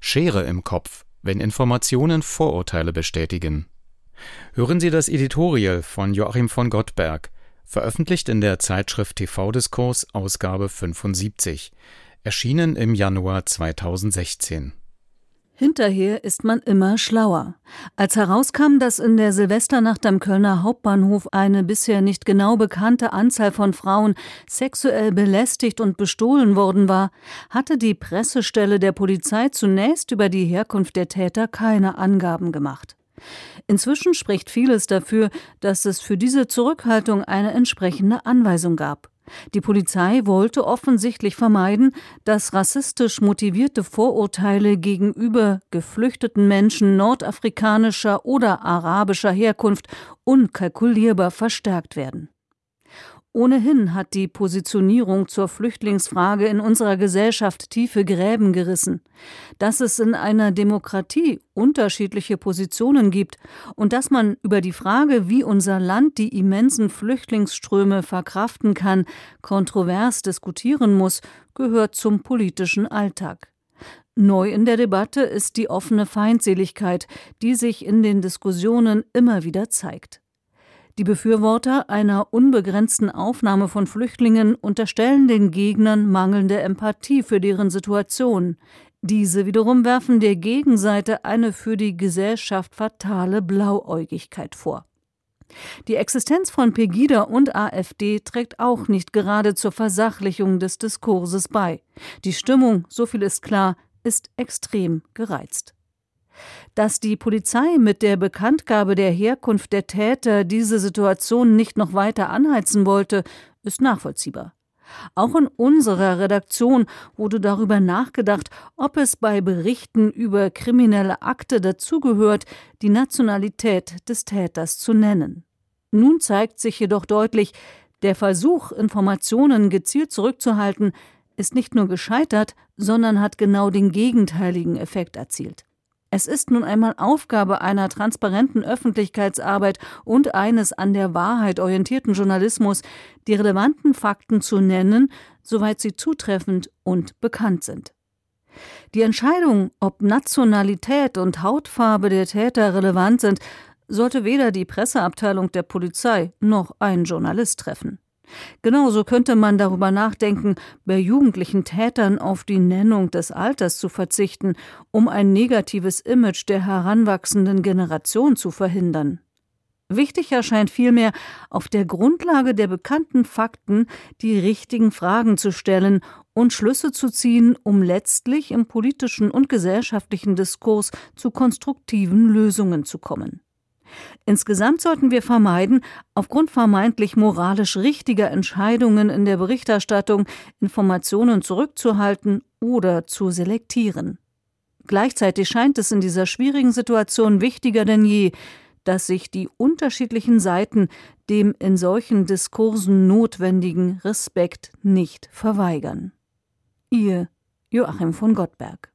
Schere im Kopf, wenn Informationen Vorurteile bestätigen. Hören Sie das Editorial von Joachim von Gottberg, veröffentlicht in der Zeitschrift TV-Diskurs, Ausgabe 75, erschienen im Januar 2016. Hinterher ist man immer schlauer. Als herauskam, dass in der Silvesternacht am Kölner Hauptbahnhof eine bisher nicht genau bekannte Anzahl von Frauen sexuell belästigt und bestohlen worden war, hatte die Pressestelle der Polizei zunächst über die Herkunft der Täter keine Angaben gemacht. Inzwischen spricht vieles dafür, dass es für diese Zurückhaltung eine entsprechende Anweisung gab. Die Polizei wollte offensichtlich vermeiden, dass rassistisch motivierte Vorurteile gegenüber geflüchteten Menschen nordafrikanischer oder arabischer Herkunft unkalkulierbar verstärkt werden. Ohnehin hat die Positionierung zur Flüchtlingsfrage in unserer Gesellschaft tiefe Gräben gerissen. Dass es in einer Demokratie unterschiedliche Positionen gibt und dass man über die Frage, wie unser Land die immensen Flüchtlingsströme verkraften kann, kontrovers diskutieren muss, gehört zum politischen Alltag. Neu in der Debatte ist die offene Feindseligkeit, die sich in den Diskussionen immer wieder zeigt. Die Befürworter einer unbegrenzten Aufnahme von Flüchtlingen unterstellen den Gegnern mangelnde Empathie für deren Situation. Diese wiederum werfen der Gegenseite eine für die Gesellschaft fatale Blauäugigkeit vor. Die Existenz von Pegida und AfD trägt auch nicht gerade zur Versachlichung des Diskurses bei. Die Stimmung, so viel ist klar, ist extrem gereizt. Dass die Polizei mit der Bekanntgabe der Herkunft der Täter diese Situation nicht noch weiter anheizen wollte, ist nachvollziehbar. Auch in unserer Redaktion wurde darüber nachgedacht, ob es bei Berichten über kriminelle Akte dazugehört, die Nationalität des Täters zu nennen. Nun zeigt sich jedoch deutlich, der Versuch, Informationen gezielt zurückzuhalten, ist nicht nur gescheitert, sondern hat genau den gegenteiligen Effekt erzielt. Es ist nun einmal Aufgabe einer transparenten Öffentlichkeitsarbeit und eines an der Wahrheit orientierten Journalismus, die relevanten Fakten zu nennen, soweit sie zutreffend und bekannt sind. Die Entscheidung, ob Nationalität und Hautfarbe der Täter relevant sind, sollte weder die Presseabteilung der Polizei noch ein Journalist treffen. Genauso könnte man darüber nachdenken, bei jugendlichen Tätern auf die Nennung des Alters zu verzichten, um ein negatives Image der heranwachsenden Generation zu verhindern. Wichtig erscheint vielmehr, auf der Grundlage der bekannten Fakten die richtigen Fragen zu stellen und Schlüsse zu ziehen, um letztlich im politischen und gesellschaftlichen Diskurs zu konstruktiven Lösungen zu kommen. Insgesamt sollten wir vermeiden, aufgrund vermeintlich moralisch richtiger Entscheidungen in der Berichterstattung Informationen zurückzuhalten oder zu selektieren. Gleichzeitig scheint es in dieser schwierigen Situation wichtiger denn je, dass sich die unterschiedlichen Seiten dem in solchen Diskursen notwendigen Respekt nicht verweigern. Ihr Joachim von Gottberg.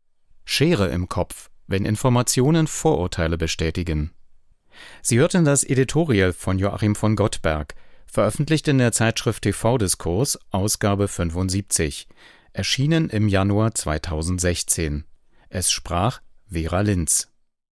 Schere im Kopf, wenn Informationen Vorurteile bestätigen. Sie hörten das Editorial von Joachim von Gottberg, veröffentlicht in der Zeitschrift TV-Diskurs, Ausgabe 75, erschienen im Januar 2016. Es sprach Vera Linz.